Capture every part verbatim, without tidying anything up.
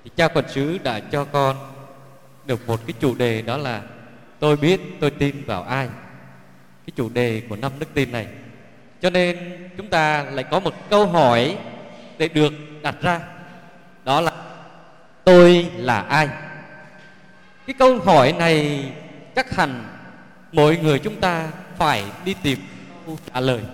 thì cha quản sứ đã cho con được một cái chủ đề, đó là tôi biết tôi tin vào ai, cái chủ đề của năm đức tin này. Cho nên chúng ta lại có một câu hỏi để được đặt ra, đó là tôi là ai. Cái câu hỏi này chắc hẳn mỗi người chúng ta phải đi tìm câu trả lời.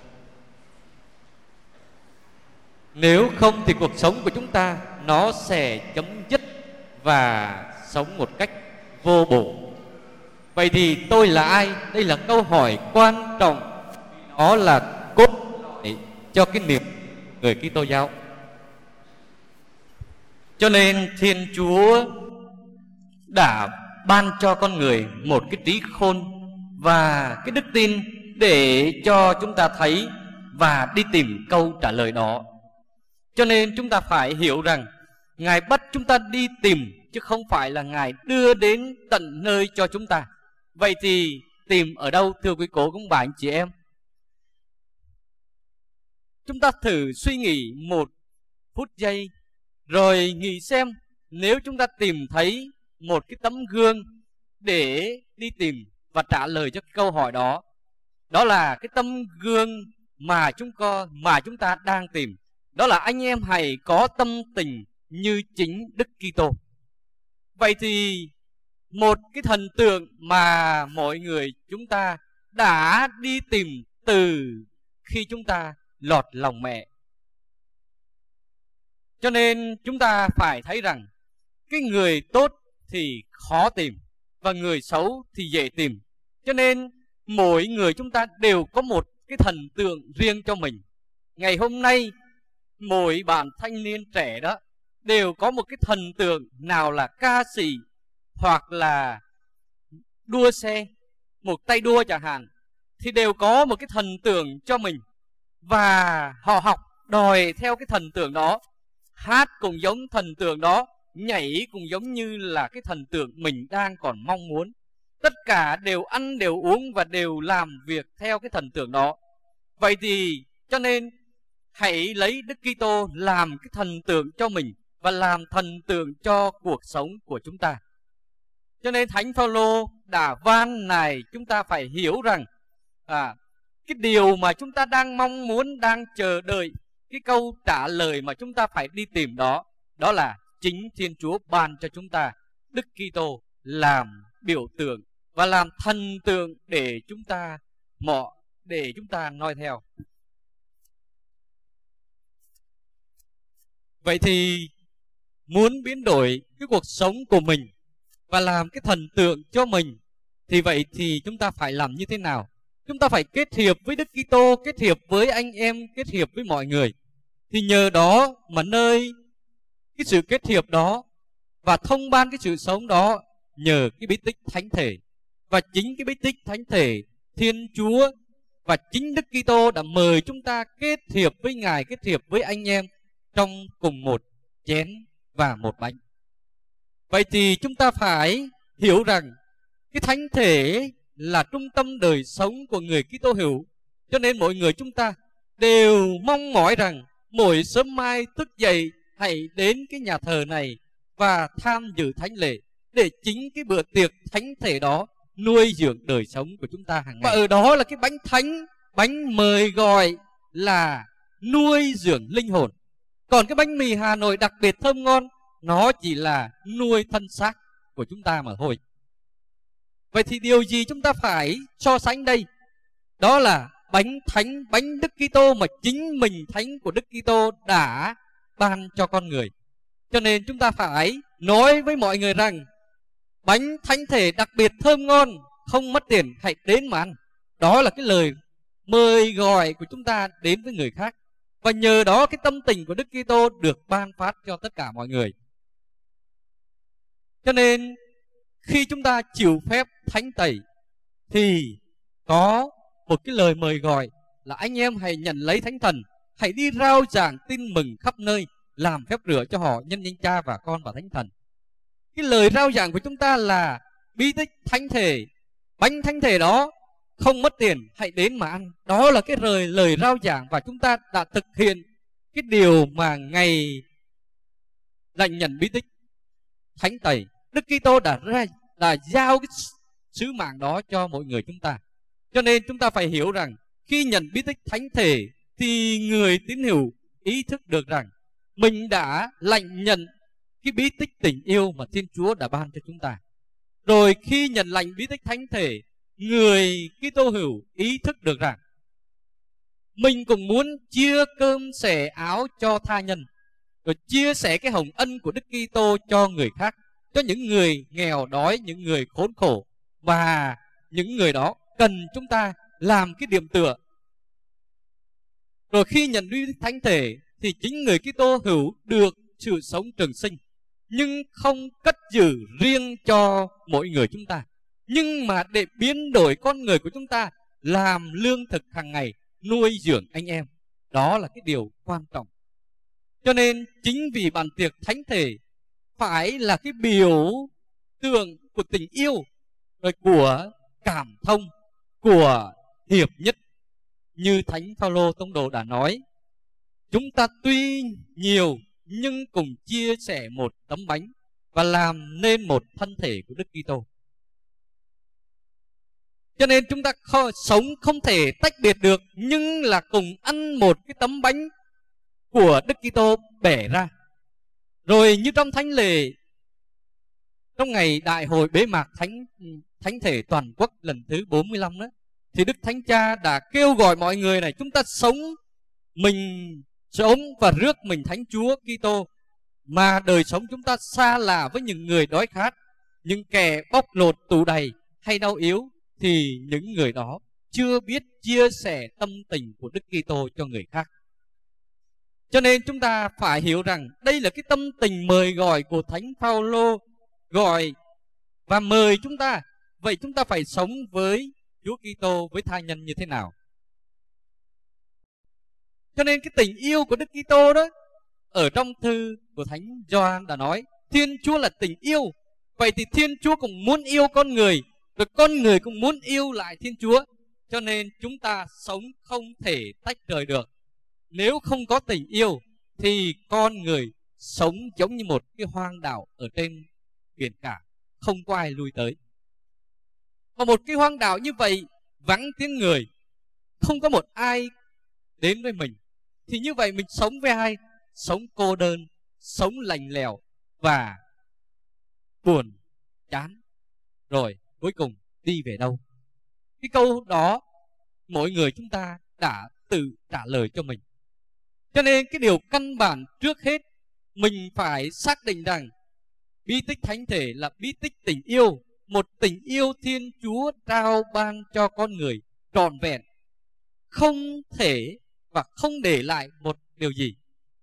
Nếu không thì cuộc sống của chúng ta nó sẽ chấm dứt và sống một cách vô bổ. Vậy thì tôi là ai? Đây là câu hỏi quan trọng, đó là cốt lõi cho cái niềm người Kitô giáo. Cho nên Thiên Chúa đã ban cho con người một cái trí khôn và cái đức tin để cho chúng ta thấy và đi tìm câu trả lời đó. Cho nên chúng ta phải hiểu rằng Ngài bắt chúng ta đi tìm, chứ không phải là Ngài đưa đến tận nơi cho chúng ta. Vậy thì tìm ở đâu, thưa quý cô, cũng bà anh chị em? Chúng ta thử suy nghĩ một phút giây, rồi nghĩ xem, nếu chúng ta tìm thấy một cái tấm gương để đi tìm và trả lời cho câu hỏi đó, đó là cái tấm gương mà chúng co mà chúng ta đang tìm. Đó là anh em hãy có tâm tình như chính Đức Kitô. Vậy thì một cái thần tượng mà mọi người chúng ta đã đi tìm từ khi chúng ta lọt lòng mẹ. Cho nên chúng ta phải thấy rằng cái người tốt thì khó tìm và người xấu thì dễ tìm. Cho nên mỗi người chúng ta đều có một cái thần tượng riêng cho mình. Ngày hôm nay mỗi bạn thanh niên trẻ đó đều có một cái thần tượng, nào là ca sĩ hoặc là đua xe, một tay đua chẳng hạn, thì đều có một cái thần tượng cho mình. Và họ học đòi theo cái thần tượng đó, hát cũng giống thần tượng đó, nhảy cũng giống như là cái thần tượng mình đang còn mong muốn. Tất cả đều ăn, đều uống và đều làm việc theo cái thần tượng đó. Vậy thì cho nên hãy lấy Đức Kitô làm cái thần tượng cho mình và làm thần tượng cho cuộc sống của chúng ta. Cho nên Thánh Phaolô đã van này chúng ta phải hiểu rằng à, cái điều mà chúng ta đang mong muốn, đang chờ đợi, cái câu trả lời mà chúng ta phải đi tìm đó, đó là chính Thiên Chúa ban cho chúng ta Đức Kitô làm biểu tượng và làm thần tượng để chúng ta mọ để chúng ta noi theo. Vậy thì muốn biến đổi cái cuộc sống của mình và làm cái thần tượng cho mình, thì vậy thì chúng ta phải làm như thế nào? Chúng ta phải kết hiệp với Đức Kitô, kết hiệp với anh em, kết hiệp với mọi người. Thì nhờ đó mà nơi cái sự kết hiệp đó và thông ban cái sự sống đó, nhờ cái bí tích thánh thể. Và chính cái bí tích thánh thể, Thiên Chúa và chính Đức Kitô đã mời chúng ta kết hiệp với Ngài, kết hiệp với anh em trong cùng một chén và một bánh. Vậy thì chúng ta phải hiểu rằng cái thánh thể là trung tâm đời sống của người Kitô hữu. Cho nên mỗi người chúng ta đều mong mỏi rằng mỗi sớm mai thức dậy hãy đến cái nhà thờ này và tham dự thánh lễ, để chính cái bữa tiệc thánh thể đó nuôi dưỡng đời sống của chúng ta hàng ngày. Và ở đó là cái bánh thánh, bánh mời gọi là nuôi dưỡng linh hồn. Còn cái bánh mì Hà Nội đặc biệt thơm ngon, nó chỉ là nuôi thân xác của chúng ta mà thôi. Vậy thì điều gì chúng ta phải so sánh đây? Đó là bánh thánh, bánh Đức Kitô mà chính mình thánh của Đức Kitô đã ban cho con người. Cho nên chúng ta phải nói với mọi người rằng bánh thánh thể đặc biệt thơm ngon, không mất tiền, hãy đến mà ăn. Đó là cái lời mời gọi của chúng ta đến với người khác. Và nhờ đó cái tâm tình của Đức Kitô được ban phát cho tất cả mọi người. Cho nên khi chúng ta chịu phép thánh tẩy thì có một cái lời mời gọi là anh em hãy nhận lấy Thánh Thần, hãy đi rao giảng tin mừng khắp nơi, làm phép rửa cho họ nhân danh Cha và Con và Thánh Thần. Cái lời rao giảng của chúng ta là bí tích thánh thể, bánh thánh thể đó không mất tiền, hãy đến mà ăn. Đó là cái lời lời rao giảng, và chúng ta đã thực hiện cái điều mà Ngài lành nhận bí tích thánh tẩy, Đức Kitô đã ra đã giao cái sứ mạng đó cho mỗi người chúng ta. Cho nên chúng ta phải hiểu rằng khi nhận bí tích thánh thể thì người tín hữu ý thức được rằng mình đã lãnh nhận cái bí tích tình yêu mà Thiên Chúa đã ban cho chúng ta. Rồi khi nhận lãnh bí tích thánh thể, người Kitô hữu ý thức được rằng mình cũng muốn chia cơm xẻ áo cho tha nhân, rồi chia sẻ cái hồng ân của Đức Kitô cho người khác, cho những người nghèo đói, những người khốn khổ, và những người đó cần chúng ta làm cái điểm tựa. Rồi khi nhận bí tích thánh thể thì chính người Kitô hữu được sự sống trường sinh, nhưng không cất giữ riêng cho mỗi người chúng ta, nhưng mà để biến đổi con người của chúng ta làm lương thực hàng ngày, nuôi dưỡng anh em. Đó là cái điều quan trọng. Cho nên chính vì bàn tiệc thánh thể phải là cái biểu tượng của tình yêu, rồi của cảm thông, của hiệp nhất. Như Thánh Phaolô tông đồ đã nói, chúng ta tuy nhiều nhưng cùng chia sẻ một tấm bánh và làm nên một thân thể của Đức Kitô. Cho nên chúng ta khó, sống không thể tách biệt được, nhưng là cùng ăn một cái tấm bánh của Đức Kitô bẻ ra. Rồi như trong thánh lễ, trong ngày đại hội bế mạc thánh thánh thể toàn quốc lần thứ bốn mươi lăm đó, thì Đức Thánh Cha đã kêu gọi mọi người này, chúng ta sống mình sống và rước mình Thánh Chúa Kitô, mà đời sống chúng ta xa lạ với những người đói khát, những kẻ bóc lột tù đầy hay đau yếu, thì những người đó chưa biết chia sẻ tâm tình của Đức Kitô cho người khác. Cho nên chúng ta phải hiểu rằng đây là cái tâm tình mời gọi của Thánh Phaolô gọi và mời chúng ta. Vậy chúng ta phải sống với Chúa Kitô, với tha nhân như thế nào? Cho nên cái tình yêu của Đức Kitô đó, ở trong thư của Thánh Gioan đã nói Thiên Chúa là tình yêu. Vậy thì Thiên Chúa cũng muốn yêu con người, rồi con người cũng muốn yêu lại Thiên Chúa. Cho nên chúng ta sống không thể tách rời được. Nếu không có tình yêu thì con người sống giống như một cái hoang đảo ở trên biển cả, không có ai lui tới. Và một cái hoang đảo như vậy, vắng tiếng người, không có một ai đến với mình, thì như vậy mình sống với ai? Sống cô đơn, sống lạnh lẽo và buồn, chán. Rồi cuối cùng đi về đâu? Cái câu đó mỗi người chúng ta đã tự trả lời cho mình. Cho nên cái điều căn bản trước hết mình phải xác định rằng bí tích thánh thể là bí tích tình yêu, một tình yêu Thiên Chúa trao ban cho con người trọn vẹn, không thể và không để lại một điều gì.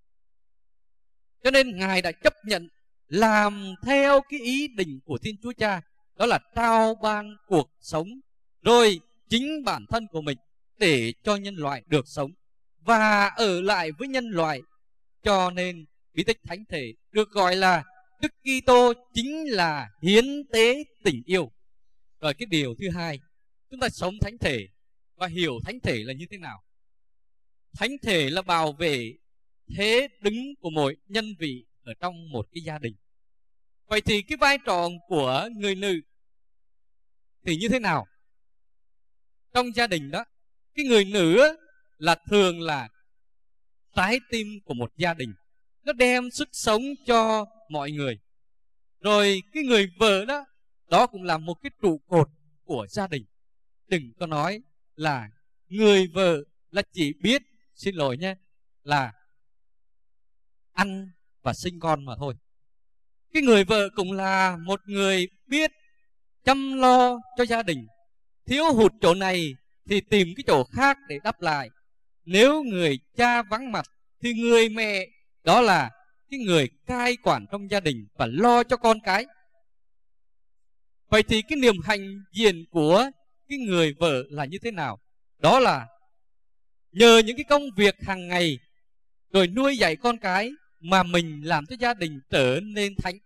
Cho nên Ngài đã chấp nhận làm theo cái ý định của Thiên Chúa Cha, đó là trao ban cuộc sống, rồi chính bản thân của mình để cho nhân loại được sống và ở lại với nhân loại. Cho nên bí tích thánh thể được gọi là Đức Kitô chính là hiến tế tình yêu. Rồi cái điều thứ hai, chúng ta sống thánh thể và hiểu thánh thể là như thế nào. Thánh thể là bảo vệ thế đứng của mỗi nhân vị ở trong một cái gia đình. Vậy thì cái vai trò của người nữ thì như thế nào? Trong gia đình đó, cái người nữ là thường là trái tim của một gia đình, nó đem sức sống cho mọi người. Rồi cái người vợ đó, đó cũng là một cái trụ cột của gia đình. Đừng có nói là người vợ là chỉ biết, xin lỗi nhé, là ăn và sinh con mà thôi. Cái người vợ cũng là một người biết chăm lo cho gia đình. Thiếu hụt chỗ này thì tìm cái chỗ khác để đắp lại. Nếu người cha vắng mặt thì người mẹ đó là cái người cai quản trong gia đình và lo cho con cái. Vậy thì cái niềm hạnh diện của cái người vợ là như thế nào? Đó là nhờ những cái công việc hàng ngày rồi nuôi dạy con cái mà mình làm cho gia đình trở nên thánh.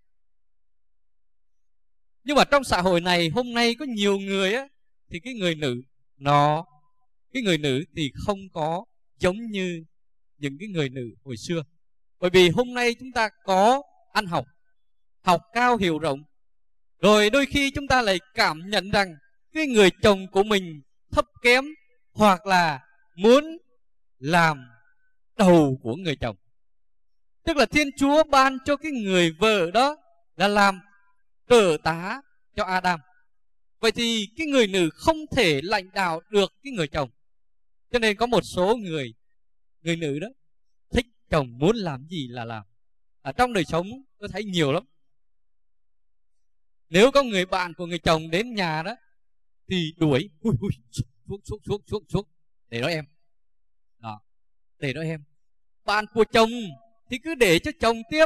Nhưng mà trong xã hội này hôm nay có nhiều người á, thì cái người nữ nó cái người nữ thì không có giống như những cái người nữ hồi xưa. Bởi vì hôm nay chúng ta có ăn học, học cao hiểu rộng. Rồi đôi khi chúng ta lại cảm nhận rằng cái người chồng của mình thấp kém, hoặc là muốn làm đầu của người chồng. Tức là Thiên Chúa ban cho cái người vợ đó là làm trợ tá cho Adam. Vậy thì cái người nữ không thể lãnh đạo được cái người chồng. Cho nên có một số người, người nữ đó thích chồng muốn làm gì là làm. Ở trong đời sống tôi thấy nhiều lắm. Nếu có người bạn của người chồng đến nhà đó thì đuổi, ui, ui, xuống xuống xuống xuống xuống để đó em, đó, để đó em. Bạn của chồng thì cứ để cho chồng tiếp,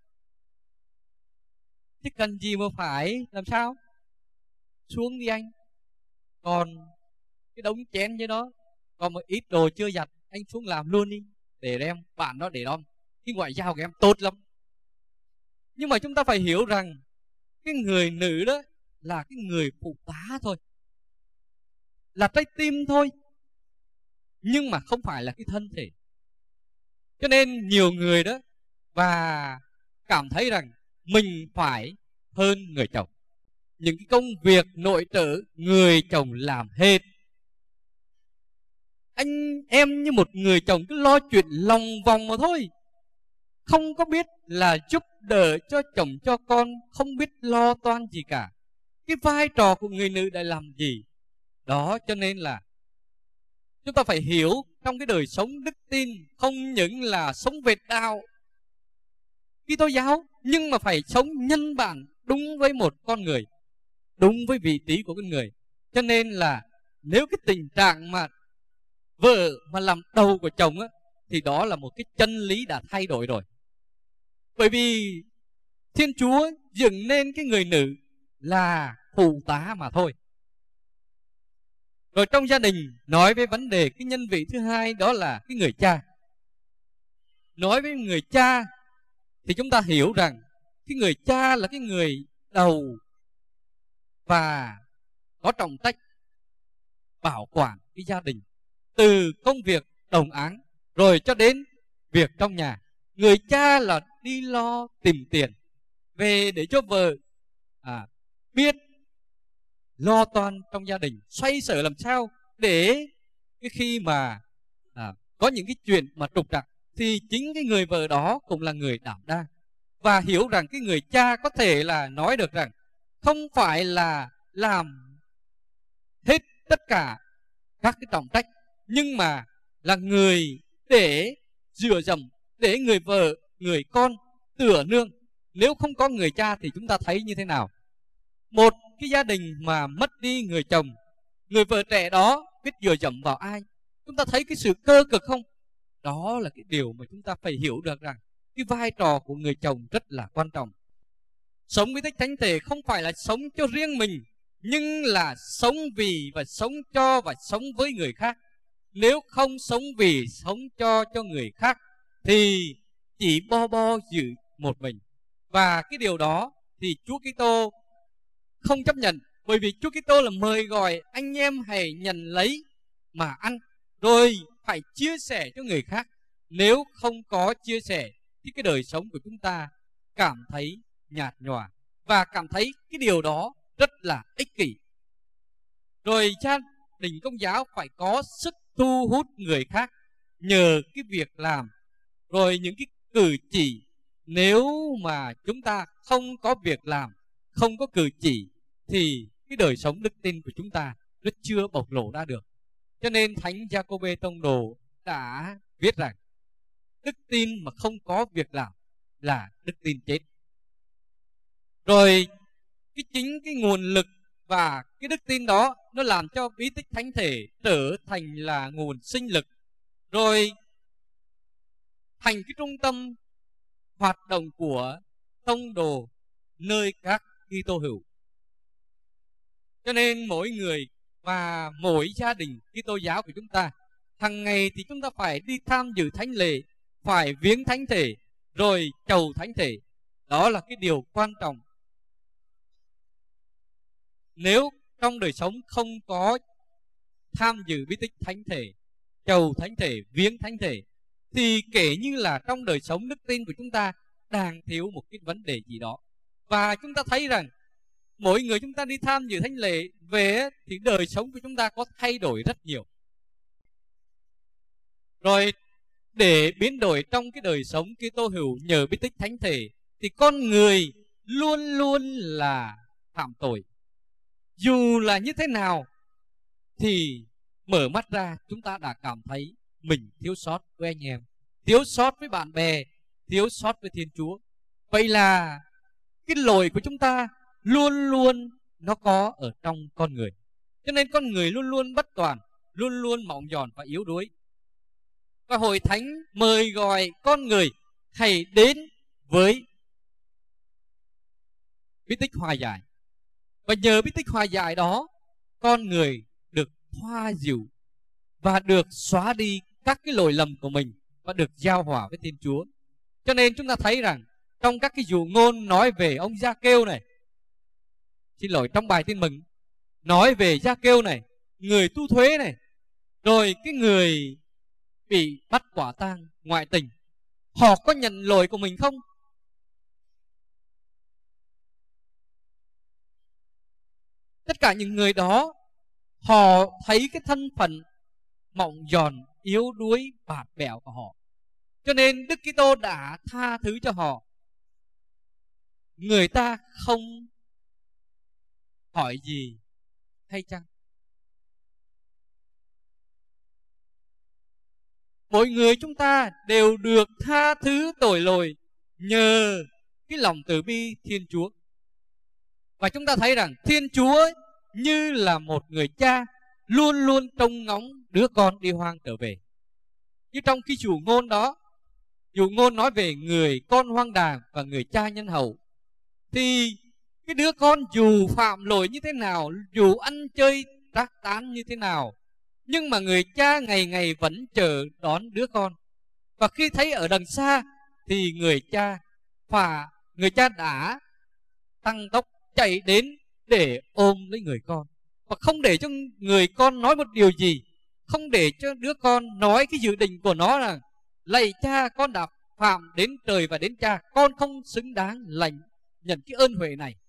chứ cần gì mà phải làm sao, xuống đi anh. Còn cái đống chén với đó, còn một ít đồ chưa giặt, anh xuống làm luôn đi, để em. Bạn đó để đó, cái ngoại giao của em tốt lắm. Nhưng mà chúng ta phải hiểu rằng cái người nữ đó là cái người phụ tá thôi, là trái tim thôi, nhưng mà không phải là cái thân thể. Cho nên nhiều người đó và cảm thấy rằng mình phải hơn người chồng. Những cái công việc nội trợ người chồng làm hết. Anh em như một người chồng cứ lo chuyện lòng vòng mà thôi, không có biết là giúp đỡ cho chồng cho con, không biết lo toan gì cả. Cái vai trò của người nữ đã làm gì đó. Cho nên là chúng ta phải hiểu trong cái đời sống đức tin không những là sống về đạo Kitô giáo, nhưng mà phải sống nhân bản đúng với một con người, đúng với vị trí của con người. Cho nên là nếu cái tình trạng mà vợ mà làm đầu của chồng á, thì đó là một cái chân lý đã thay đổi rồi. Bởi vì Thiên Chúa dựng nên cái người nữ là phụ tá mà thôi. Rồi trong gia đình nói về vấn đề cái nhân vị thứ hai, đó là cái người cha. Nói với người cha thì chúng ta hiểu rằng cái người cha là cái người đầu và có trọng trách bảo quản cái gia đình, từ công việc đồng áng rồi cho đến việc trong nhà. Người cha là đi lo tìm tiền về để cho vợ à, biết lo toan trong gia đình, xoay sở làm sao để cái khi mà à, có những cái chuyện mà trục trặc thì chính cái người vợ đó cũng là người đảm đang. Và hiểu rằng cái người cha có thể là nói được rằng không phải là làm hết tất cả các cái trọng trách, nhưng mà là người để dựa dẫm, để người vợ, người con tựa nương. Nếu không có người cha thì chúng ta thấy như thế nào? Một cái gia đình mà mất đi người chồng, người vợ trẻ đó biết dựa dẫm vào ai? Chúng ta thấy cái sự cơ cực không? Đó là cái điều mà chúng ta phải hiểu được rằng cái vai trò của người chồng rất là quan trọng. Sống với Đức Thánh Thể không phải là sống cho riêng mình, nhưng là sống vì và sống cho và sống với người khác. Nếu không sống vì, sống cho cho người khác thì chỉ bo bo giữ một mình. Và cái điều đó thì Chúa Kitô không chấp nhận, bởi vì Chúa Kitô là mời gọi anh em hãy nhận lấy mà ăn, rồi phải chia sẻ cho người khác. Nếu không có chia sẻ thì cái đời sống của chúng ta cảm thấy nhạt nhòa và cảm thấy cái điều đó rất là ích kỷ. Rồi gia đình Công giáo phải có sức thu hút người khác nhờ cái việc làm, rồi những cái cử chỉ. Nếu mà chúng ta không có việc làm, không có cử chỉ thì cái đời sống đức tin của chúng ta nó chưa bộc lộ ra được. Cho nên Thánh Giacôbê Tông Đồ đã viết rằng đức tin mà không có việc làm là đức tin chết. Rồi cái chính cái nguồn lực và cái đức tin đó nó làm cho bí tích thánh thể trở thành là nguồn sinh lực, rồi thành cái trung tâm hoạt động của tông đồ nơi các Kitô hữu. Cho nên mỗi người và mỗi gia đình Kitô giáo của chúng ta hàng ngày thì chúng ta phải đi tham dự thánh lễ, phải viếng thánh thể, rồi chầu thánh thể. Đó là cái điều quan trọng. Nếu trong đời sống không có tham dự bí tích thánh thể, chầu thánh thể, viếng thánh thể, thì kể như là trong đời sống đức tin của chúng ta đang thiếu một cái vấn đề gì đó. Và chúng ta thấy rằng mỗi người chúng ta đi tham dự thánh lễ về thì đời sống của chúng ta có thay đổi rất nhiều. Rồi để biến đổi trong cái đời sống Kitô hữu nhờ bí tích thánh thể thì con người luôn luôn là phạm tội. Dù là như thế nào thì mở mắt ra chúng ta đã cảm thấy mình thiếu sót với anh em, thiếu sót với bạn bè, thiếu sót với Thiên Chúa. Vậy là cái lỗi của chúng ta luôn luôn nó có ở trong con người. Cho nên con người luôn luôn bất toàn, luôn luôn mỏng giòn và yếu đuối. Và Hội Thánh mời gọi con người hãy đến với bí tích hòa giải. Và nhờ bí tích hòa giải đó, con người được thoa dịu và được xóa đi các cái lỗi lầm của mình và được giao hòa với Thiên Chúa. Cho nên chúng ta thấy rằng trong các cái dụ ngôn nói về ông Gia-kêu này, xin lỗi, trong bài tin mừng nói về Gia-kêu này, người tu thuế này, rồi cái người bị bắt quả tang ngoại tình, họ có nhận lỗi của mình không? Tất cả những người đó họ thấy cái thân phận mỏng giòn, yếu đuối, bạt bẽo của họ, cho nên Đức Kitô đã tha thứ cho họ. Người ta không hỏi gì hay chăng? Mỗi người chúng ta đều được tha thứ tội lỗi nhờ cái lòng từ bi Thiên Chúa. Và chúng ta thấy rằng Thiên Chúa như là một người cha luôn luôn trông ngóng đứa con đi hoang trở về. Như trong cái dụ ngôn đó, dụ ngôn nói về người con hoang đàng và người cha nhân hậu, thì cái đứa con dù phạm lỗi như thế nào, dù ăn chơi trác tán như thế nào, nhưng mà người cha ngày ngày vẫn chờ đón đứa con. Và khi thấy ở đằng xa thì người cha và người cha đã tăng tốc chạy đến để ôm lấy người con, và không để cho người con nói một điều gì, không để cho đứa con nói cái dự định của nó rằng lạy cha, con đã phạm đến trời và đến cha, con không xứng đáng lãnh nhận cái ơn huệ này.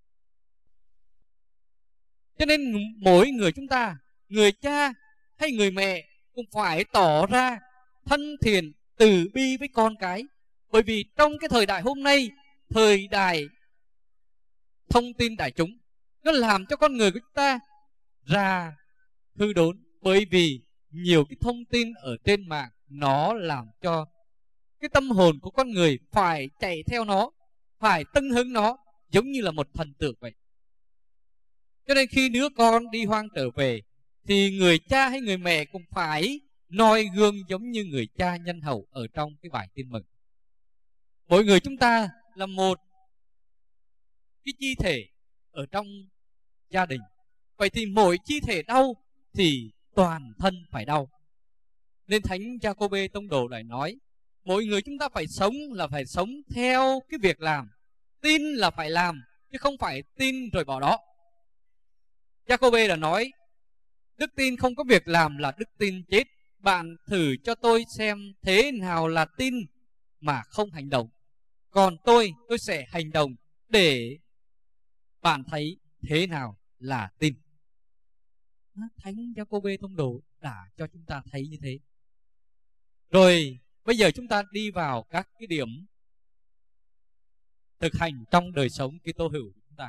Cho nên mỗi người chúng ta, người cha hay người mẹ, cũng phải tỏ ra thân thiện từ bi với con cái. Bởi vì trong cái thời đại hôm nay, thời đại thông tin đại chúng, nó làm cho con người của chúng ta ra hư đốn. Bởi vì nhiều cái thông tin ở trên mạng, nó làm cho cái tâm hồn của con người phải chạy theo nó, phải tưng hứng nó, giống như là một thần tượng vậy. Cho nên khi đứa con đi hoang trở về thì người cha hay người mẹ cũng phải noi gương giống như người cha nhân hậu ở trong cái bài tin mừng. Mỗi người chúng ta là một cái chi thể ở trong gia đình. Vậy thì mỗi chi thể đau thì toàn thân phải đau. Nên Thánh Gia-cô-bê Tông Đồ lại nói mỗi người chúng ta phải sống là phải sống theo cái việc làm. Tin là phải làm, chứ không phải tin rồi bỏ đó. Gia-cô-bê đã nói đức tin không có việc làm là đức tin chết. Bạn thử cho tôi xem thế nào là tin mà không hành động, còn tôi, tôi sẽ hành động để bạn thấy thế nào là tin. Thánh Gia-cô-bê Tông Đồ đã cho chúng ta thấy như thế. Rồi bây giờ chúng ta đi vào các cái điểm thực hành trong đời sống Kitô hữu của chúng ta.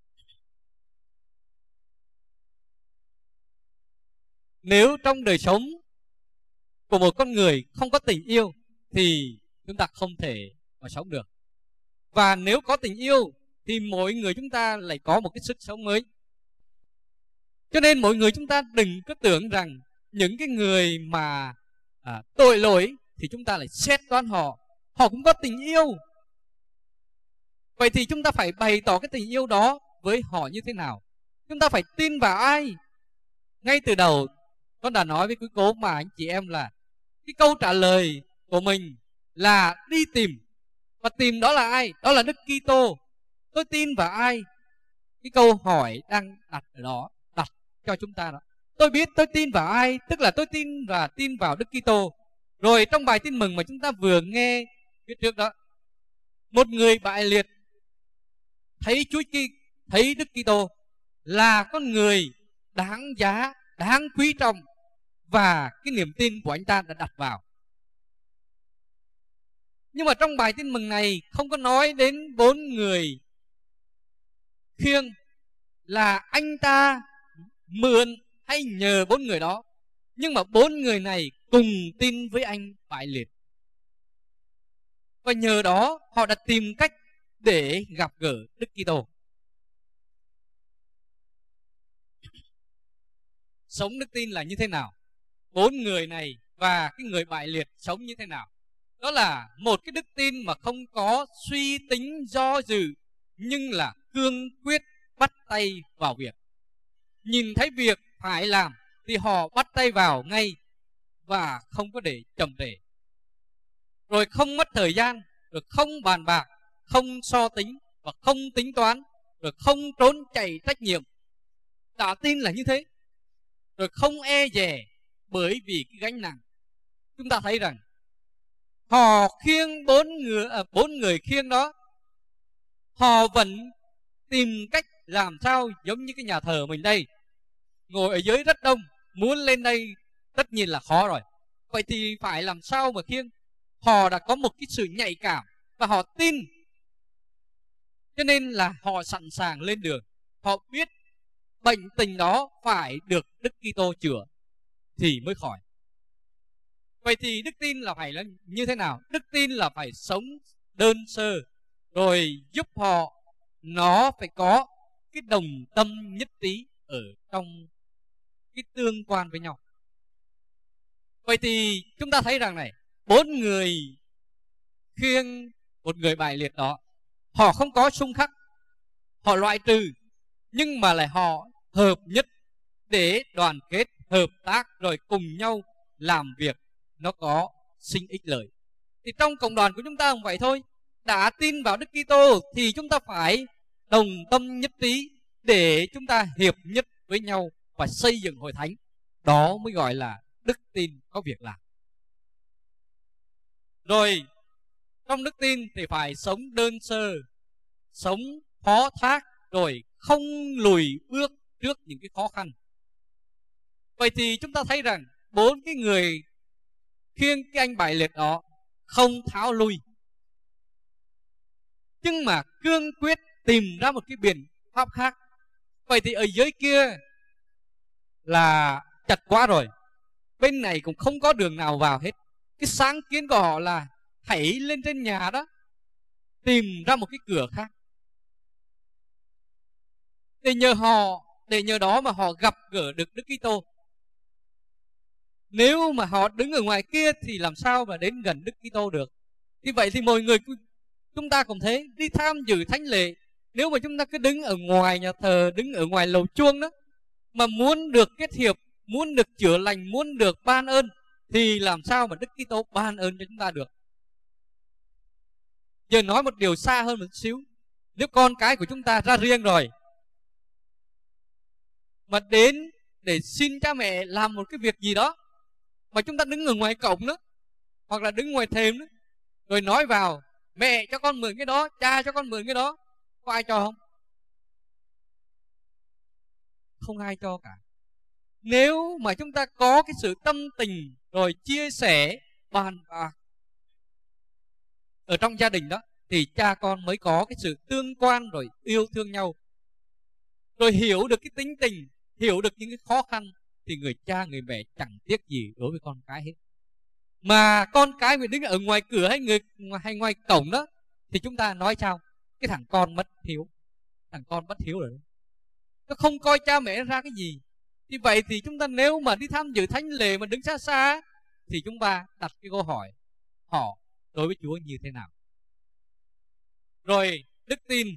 Nếu trong đời sống của một con người không có tình yêu thì chúng ta không thể mà sống được. Và nếu có tình yêu thì mỗi người chúng ta lại có một cái sức sống mới. Cho nên mỗi người chúng ta đừng có tưởng rằng những cái người mà à, tội lỗi thì chúng ta lại xét đoán họ. Họ cũng có tình yêu. Vậy thì chúng ta phải bày tỏ cái tình yêu đó với họ như thế nào? Chúng ta phải tin vào ai? Ngay từ đầu con đã nói với quý cố mà anh chị em là cái câu trả lời của mình là đi tìm. Và tìm đó là ai? Đó là Đức Kitô. Tôi tin vào ai? Cái câu hỏi đang đặt ở đó, đặt cho chúng ta đó. Tôi biết tôi tin vào ai, tức là tôi tin và tin vào Đức Kitô. Rồi trong bài tin mừng mà chúng ta vừa nghe phía trước đó, Một người bại liệt thấy Chúa Ki, thấy Đức Kitô là con người đáng giá, đáng quý trọng, và cái niềm tin của anh ta đã đặt vào. Nhưng mà trong bài tin mừng này không có nói đến bốn người khiêng là anh ta mượn hay nhờ bốn người đó, nhưng mà bốn người này cùng tin với anh bại liệt, và nhờ đó họ đã tìm cách để gặp gỡ Đức Kitô. Sống đức tin là như thế nào? Bốn người này và cái người bại liệt sống như thế nào? Đó là một cái đức tin mà không có suy tính do dự, nhưng là cương quyết bắt tay vào việc. Nhìn thấy việc phải làm thì họ bắt tay vào ngay và không có để chậm trễ. Rồi không mất thời gian, rồi không bàn bạc, không so tính và không tính toán, rồi không trốn chạy trách nhiệm. Đã tin là như thế. Rồi không e dè bởi vì cái gánh nặng. Chúng ta thấy rằng họ khiêng bốn người, à, bốn người khiêng đó, họ vẫn tìm cách làm sao giống như cái nhà thờ mình đây, ngồi ở dưới rất đông, muốn lên đây tất nhiên là khó rồi. Vậy thì phải làm sao mà khiêng? Họ đã có một cái sự nhạy cảm và họ tin, cho nên là họ sẵn sàng lên đường. Họ biết bệnh tình đó phải được Đức Kitô chữa thì mới khỏi. Vậy thì đức tin là phải là như thế nào? Đức tin là phải sống đơn sơ, rồi giúp họ nó phải có cái đồng tâm nhất trí ở trong cái tương quan với nhau. Vậy thì chúng ta thấy rằng này, bốn người khiêng một người bại liệt đó, họ không có xung khắc, họ loại trừ, nhưng mà lại họ hợp nhất để đoàn kết, hợp tác, rồi cùng nhau làm việc nó có sinh ích lợi. Thì trong cộng đoàn của chúng ta cũng vậy thôi. Đã tin vào Đức Kitô thì chúng ta phải đồng tâm nhất trí để chúng ta hiệp nhất với nhau và xây dựng hội thánh. Đó mới gọi là đức tin có việc làm. Rồi trong đức tin thì phải sống đơn sơ, sống phó thác, rồi không lùi bước trước những cái khó khăn. Vậy thì chúng ta thấy rằng bốn cái người khiêng cái anh bại liệt đó không tháo lui, nhưng mà cương quyết tìm ra một cái biện pháp khác. Vậy thì ở dưới kia là chặt quá rồi, bên này cũng không có đường nào vào hết. Cái sáng kiến của họ là hãy lên trên nhà đó tìm ra một cái cửa khác, để nhờ họ, để nhờ đó mà họ gặp gỡ được Đức Kitô. Nếu mà họ đứng ở ngoài kia thì làm sao mà đến gần Đức Kitô được? Thì vậy thì mọi người chúng ta cũng thế, đi tham dự thánh lễ, nếu mà chúng ta cứ đứng ở ngoài nhà thờ, đứng ở ngoài lầu chuông đó, mà muốn được kết hiệp, muốn được chữa lành, muốn được ban ơn, thì làm sao mà Đức Kitô ban ơn cho chúng ta được? Giờ nói một điều xa hơn một xíu, nếu con cái của chúng ta ra riêng rồi mà đến để xin cha mẹ làm một cái việc gì đó, mà chúng ta đứng ở ngoài cổng đó, hoặc là đứng ngoài thềm đó, rồi nói vào mẹ cho con mượn cái đó, cha cho con mượn cái đó, có ai cho không? Không ai cho cả. Nếu mà chúng ta có cái sự tâm tình rồi chia sẻ, bàn bạc ở trong gia đình đó, thì cha con mới có cái sự tương quan, rồi yêu thương nhau, rồi hiểu được cái tính tình, hiểu được những cái khó khăn, thì người cha người mẹ chẳng tiếc gì đối với con cái hết. Mà con cái mình đứng ở ngoài cửa hay người hay ngoài cổng đó, thì chúng ta nói sao? Cái thằng con mất hiếu, thằng con bất hiếu rồi đó, nó không coi cha mẹ ra cái gì. Như vậy thì chúng ta nếu mà đi tham dự thánh lễ mà đứng xa xa, thì chúng ta đặt cái câu hỏi họ đối với Chúa như thế nào. Rồi đức tin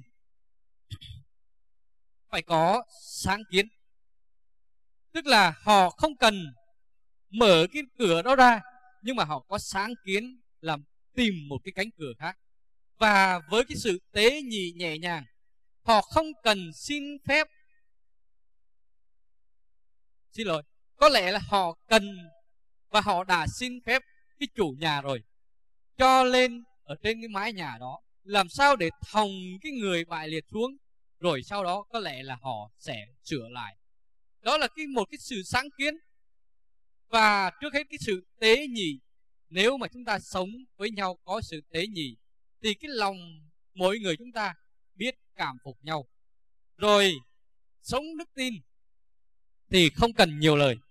phải có sáng kiến, tức là họ không cần mở cái cửa đó ra, nhưng mà họ có sáng kiến làm tìm một cái cánh cửa khác. Và với cái sự tế nhị nhẹ nhàng, họ không cần xin phép. Xin lỗi, có lẽ là họ cần và họ đã xin phép cái chủ nhà rồi, cho lên ở trên cái mái nhà đó làm sao để thòng cái người bại liệt xuống, rồi sau đó có lẽ là họ sẽ sửa lại. Đó là cái một cái sự sáng kiến. Và trước hết cái sự tế nhị, nếu mà chúng ta sống với nhau có sự tế nhị thì cái lòng mỗi người chúng ta biết cảm phục nhau. Rồi sống đức tin thì không cần nhiều lời.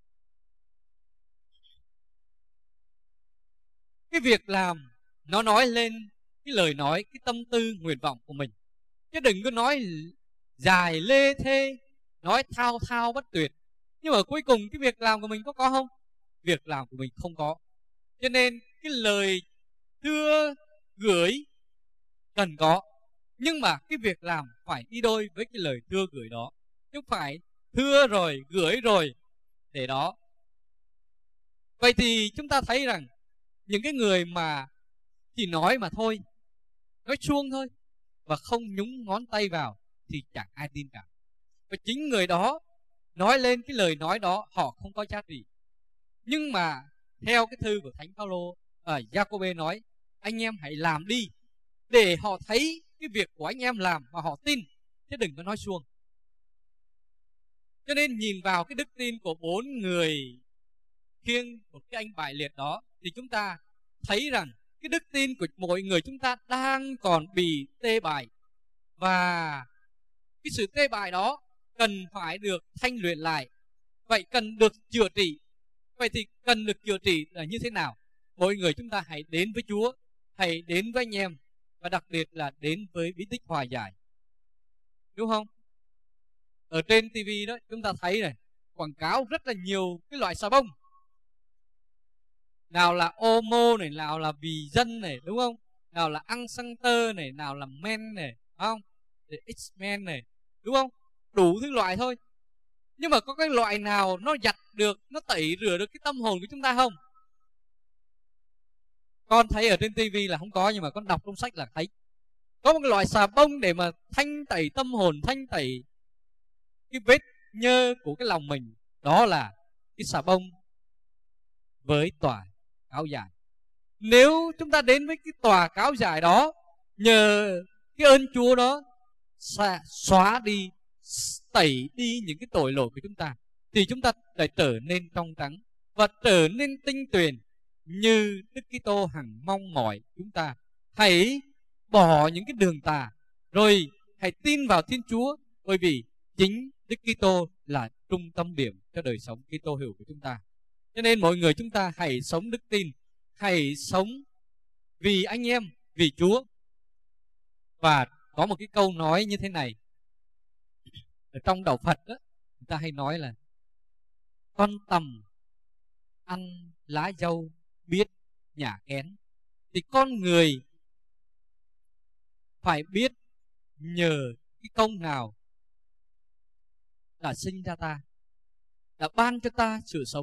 Cái việc làm nó nói lên cái lời nói, cái tâm tư nguyện vọng của mình, chứ đừng có nói dài lê thê, nói thao thao bất tuyệt, nhưng mà cuối cùng cái việc làm của mình có có không? Việc làm của mình không có. Cho nên cái lời thưa gửi cần có, nhưng mà cái việc làm phải đi đôi với cái lời thưa gửi đó, chứ không phải thưa rồi gửi rồi để đó. Vậy thì chúng ta thấy rằng những cái người mà chỉ nói mà thôi, nói suông thôi và không nhúng ngón tay vào thì chẳng ai tin cả. Và chính người đó nói lên cái lời nói đó họ không có giá trị. Nhưng mà theo cái thư của Thánh Phaolô, à, Giacôbê nói anh em hãy làm đi để họ thấy cái việc của anh em làm mà họ tin, chứ đừng có nói suông. Cho nên nhìn vào cái đức tin của bốn người khiêng một cái anh bại liệt đó thì chúng ta thấy rằng cái đức tin của mỗi người chúng ta đang còn bị tê bại, và cái sự tê bại đó cần phải được thanh luyện lại. Vậy cần được chữa trị. Vậy thì cần được chữa trị là như thế nào? Mỗi người chúng ta hãy đến với Chúa, hãy đến với anh em, và đặc biệt là đến với bí tích hòa giải, đúng không? Ở trên ti vi đó chúng ta thấy này, quảng cáo rất là nhiều cái loại xà bông, nào là Omo này, nào là Vì Dân này, đúng không? Nào là Ăn Xăng Tơ này, nào là Men này, không? X-Men này, đúng không? Đủ thứ loại thôi. Nhưng mà có cái loại nào nó giặt được, nó tẩy rửa được cái tâm hồn của chúng ta không? Con thấy ở trên ti vi là không có, nhưng mà con đọc trong sách là thấy có một cái loại xà bông để mà thanh tẩy tâm hồn, thanh tẩy cái vết nhơ của cái lòng mình. Đó là cái xà bông với tòa cáo giải. Nếu chúng ta đến với cái tòa cáo giải đó, nhờ cái ơn Chúa đó xóa đi, tẩy đi những cái tội lỗi của chúng ta, thì chúng ta lại trở nên trong trắng và trở nên tinh tuyền như Đức Kitô hằng mong mỏi chúng ta. Hãy bỏ những cái đường tà, rồi hãy tin vào Thiên Chúa, bởi vì chính Đức Kitô là trung tâm điểm cho đời sống Kitô hữu của chúng ta. Cho nên mọi người chúng ta hãy sống đức tin, hãy sống vì anh em, vì Chúa. Và có một cái câu nói như thế này ở trong đạo Phật đó, người ta hay nói là con tầm ăn lá dâu biết nhả kén. Thì con người phải biết nhờ cái công nào đã sinh ra ta, đã ban cho ta sự sống,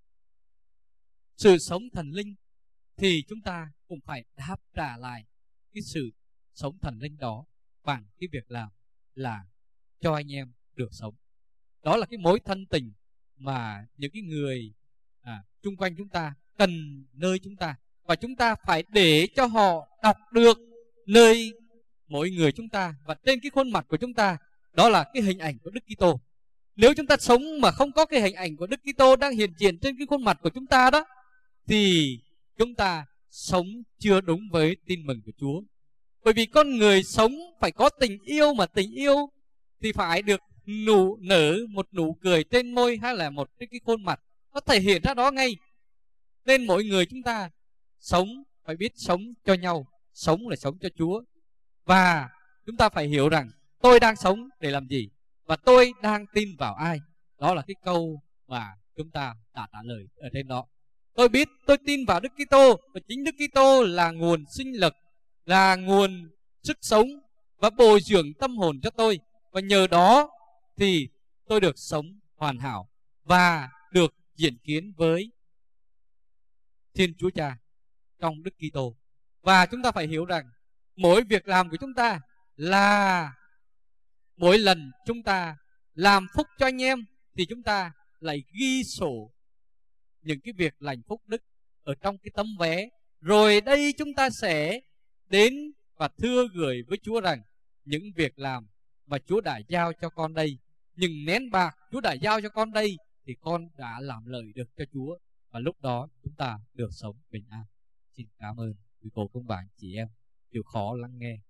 sự sống thần linh, thì chúng ta cũng phải đáp trả lại cái sự sống thần linh đó bằng cái việc làm là cho anh em được sống. Đó là cái mối thân tình mà những cái người à, chung quanh chúng ta cần nơi chúng ta, và chúng ta phải để cho họ đọc được nơi mỗi người chúng ta, và trên cái khuôn mặt của chúng ta đó là cái hình ảnh của Đức Kitô. Nếu chúng ta sống mà không có cái hình ảnh của Đức Kitô đang hiện diện trên cái khuôn mặt của chúng ta đó, thì chúng ta sống chưa đúng với tin mừng của Chúa. Bởi vì con người sống phải có tình yêu, mà tình yêu thì phải được nụ nở một nụ cười trên môi, hay là một cái, cái khuôn mặt nó thể hiện ra đó ngay. Nên mỗi người chúng ta sống phải biết sống cho nhau, sống là sống cho Chúa. Và chúng ta phải hiểu rằng tôi đang sống để làm gì, và tôi đang tin vào ai. Đó là cái câu mà chúng ta đã trả lời ở trên đó. Tôi biết tôi tin vào Đức Kitô, và chính Đức Kitô là nguồn sinh lực, là nguồn sức sống và bồi dưỡng tâm hồn cho tôi. Và nhờ đó thì tôi được sống hoàn hảo và được diễn kiến với Thiên Chúa Cha trong Đức Kitô. Và chúng ta phải hiểu rằng mỗi việc làm của chúng ta là mỗi lần chúng ta làm phúc cho anh em thì chúng ta lại ghi sổ những cái việc lành phúc đức ở trong cái tấm vé. Rồi đây chúng ta sẽ đến và thưa gửi với Chúa rằng những việc làm mà Chúa đã giao cho con đây, những nén bạc Chúa đã giao cho con đây, thì con đã làm lợi được cho Chúa, và lúc đó chúng ta được sống bình an. Xin cảm ơn quý cô, các bạn, chị em chịu khó lắng nghe.